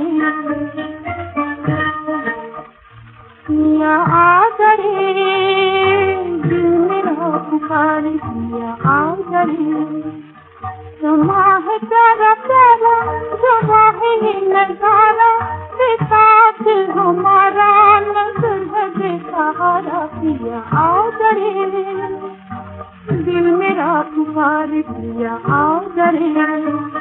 पिया आ करे दिल मेरा पुकार पिया आ करे समा है प्यारा प्यारा जमा है ये नजारा साथ हमारा नजर है बेसहारा पिया आ करे दिल मेरा पुकार पिया आ करे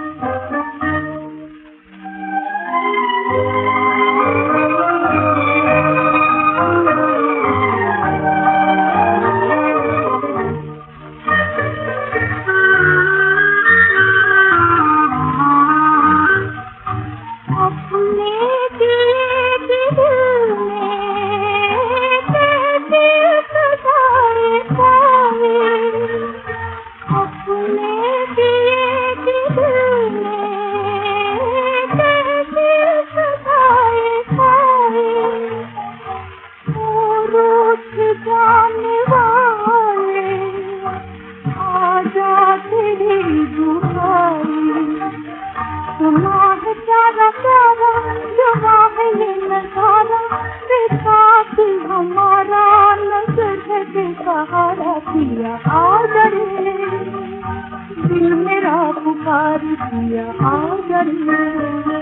हमारा नजर है बेसहारा पिया आ करे दिल मेरा पुकार पिया आ करे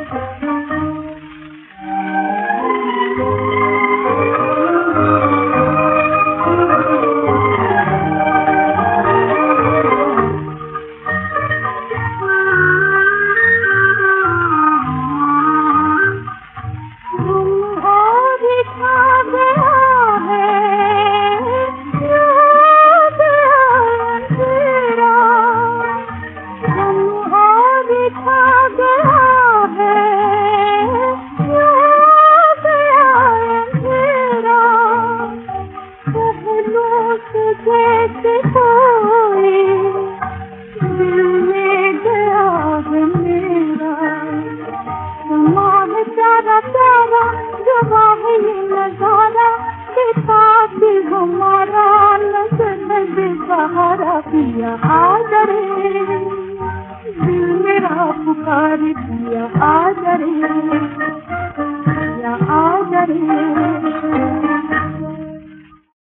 हमारा नजर है बेसहारा पिया आ करे दिल मेरा पुकार पिया आ करे पिया आ करे